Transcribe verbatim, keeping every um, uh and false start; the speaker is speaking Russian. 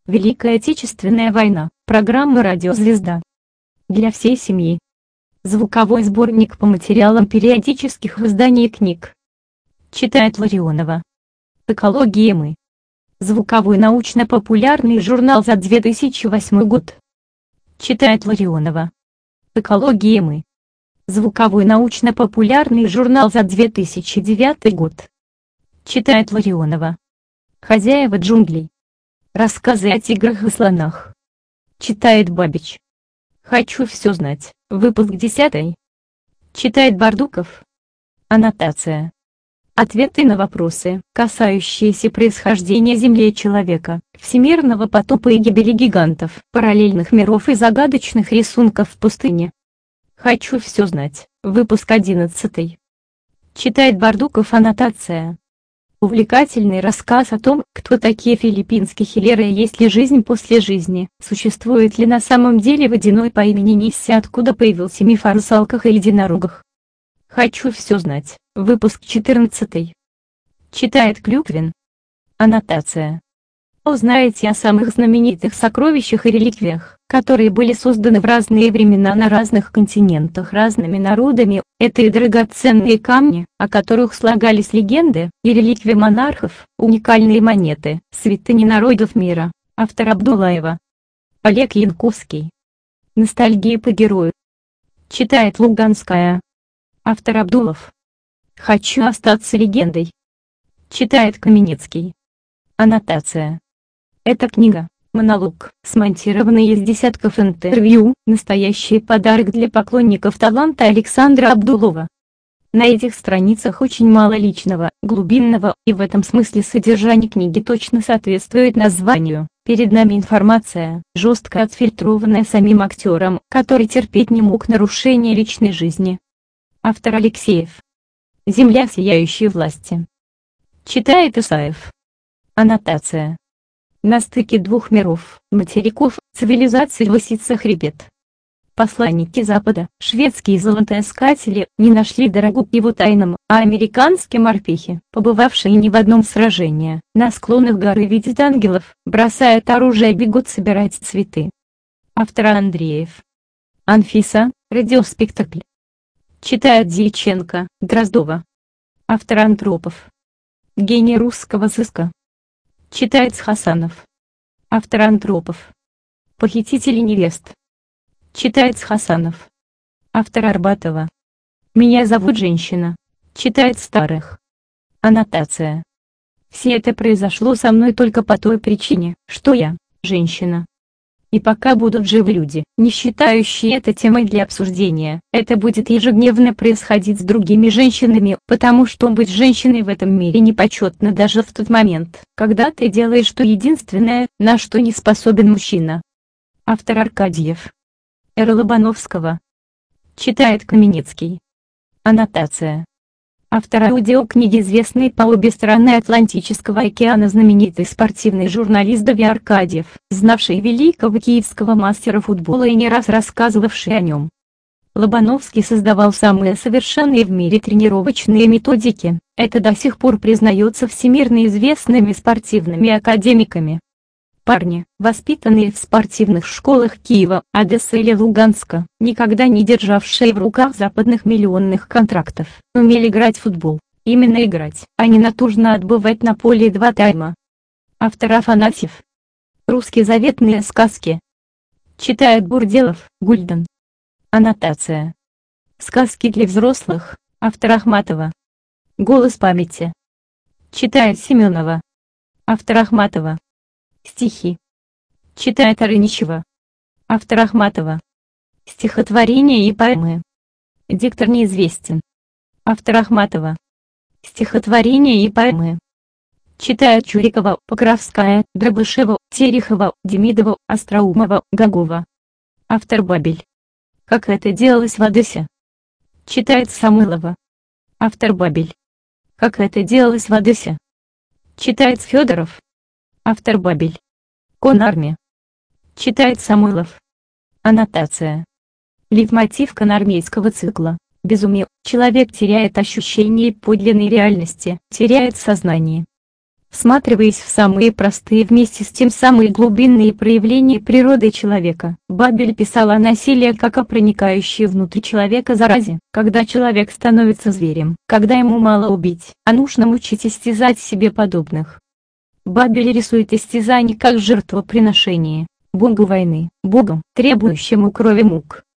Великая Отечественная война. Программа «Радиозвезда». Для всей семьи. Звуковой сборник по материалам периодических изданий и книг. Читает Ларионова. Экология мы. Звуковой научно-популярный журнал за две тысячи восьмой год. Читает Ларионова. Экология мы. Звуковой научно-популярный журнал за две тысячи девятый год. Читает Ларионова. Хозяева джунглей. Рассказы о тиграх и слонах. Читает Бабич. Хочу все знать. Выпуск десятый. Читает Бардуков. Аннотация. Ответы на вопросы, касающиеся происхождения Земли и человека, всемирного потопа и гибели гигантов, параллельных миров и загадочных рисунков в пустыне. Хочу все знать. Выпуск одиннадцатый. Читает Бардуков. Аннотация. Увлекательный рассказ о том, кто такие филиппинские хилеры и есть ли жизнь после жизни, существует ли на самом деле водяной по имени Нисси, откуда появился миф о русалках и единорогах. Хочу все знать. Выпуск четырнадцатый. Читает Клюквин. Аннотация. Узнаете о самых знаменитых сокровищах и реликвиях, которые были созданы в разные времена на разных континентах разными народами. Это и драгоценные камни, о которых слагались легенды, и реликвии монархов, уникальные монеты, святыни народов мира. Автор Абдулаева. Олег Янковский. Ностальгия по герою. Читает Луганская. Автор Абдулов. Хочу остаться легендой. Читает Каменецкий. Аннотация. Эта книга — монолог, смонтированный из десятков интервью, настоящий подарок для поклонников таланта Александра Абдулова. На этих страницах очень мало личного, глубинного, и в этом смысле содержание книги точно соответствует названию. Перед нами информация, жестко отфильтрованная самим актером, который терпеть не мог нарушения личной жизни. Автор Алексеев. Земля сияющей власти. Читает Исаев. Аннотация. На стыке двух миров, материков, цивилизаций высится хребет. Посланники Запада, шведские золотоискатели, не нашли дорогу к его тайнам, а американские морпехи, побывавшие не в одном сражении, на склонах горы видят ангелов, бросают оружие и бегут собирать цветы. Автор Андреев. Анфиса, радиоспектакль. Читает Дьяченко, Дроздова. Автор Антропов. Гений русского сыска. Читает Хасанов. Автор Антропов. Похитители невест. Читает Хасанов. Автор Арбатова. Меня зовут женщина. Читает Старых. Аннотация. Все это произошло со мной только по той причине, что я – женщина. И пока будут живы люди, не считающие это темой для обсуждения, это будет ежедневно происходить с другими женщинами, потому что быть женщиной в этом мире непочетно даже в тот момент, когда ты делаешь то единственное, на что не способен мужчина. Автор Аркадьев. Эра Лобановского. Читает Каменецкий. Аннотация. Автор аудиокниги, известный по обе стороны Атлантического океана, знаменитый спортивный журналист Дави Аркадьев, знавший великого киевского мастера футбола и не раз рассказывавший о нем. Лобановский создавал самые совершенные в мире тренировочные методики, это до сих пор признается всемирно известными спортивными академиками. Парни, воспитанные в спортивных школах Киева, Одессы или Луганска, никогда не державшие в руках западных миллионных контрактов, умели играть в футбол, именно играть, а не натужно отбывать на поле два тайма. Автор Афанасьев. Русские заветные сказки. Читает Бурделов, Гульден. Аннотация. Сказки для взрослых. Автор Ахматова. Голос памяти. Читает Семенова. Автор Ахматова. Стихи. Читает Арыничева. Автор Ахматова. Стихотворения и поэмы. Диктор неизвестен. Автор Ахматова. Стихотворения и поэмы. Читает Чурикова, Покровская, Дробышева, Терехова, Демидова, Остроумова, Гогова. Автор Бабель. Как это делалось в Одессе. Читает Самойлова. Автор Бабель. Как это делалось в Одессе. Читает Федоров. Автор Бабель. Конарми. Читает Самойлов. Аннотация. Лейтмотив конармейского цикла. Безумие. Человек теряет ощущение подлинной реальности, теряет сознание. всматриваясь в самые простые вместе с тем самые глубинные проявления природы человека. Бабель писал о насилии как о проникающей внутрь человека заразе, когда человек становится зверем, когда ему мало убить, а нужно мучить и истязать себе подобных. Бабель рисует истязание как жертвоприношение, богу войны, богу, требующему крови мук.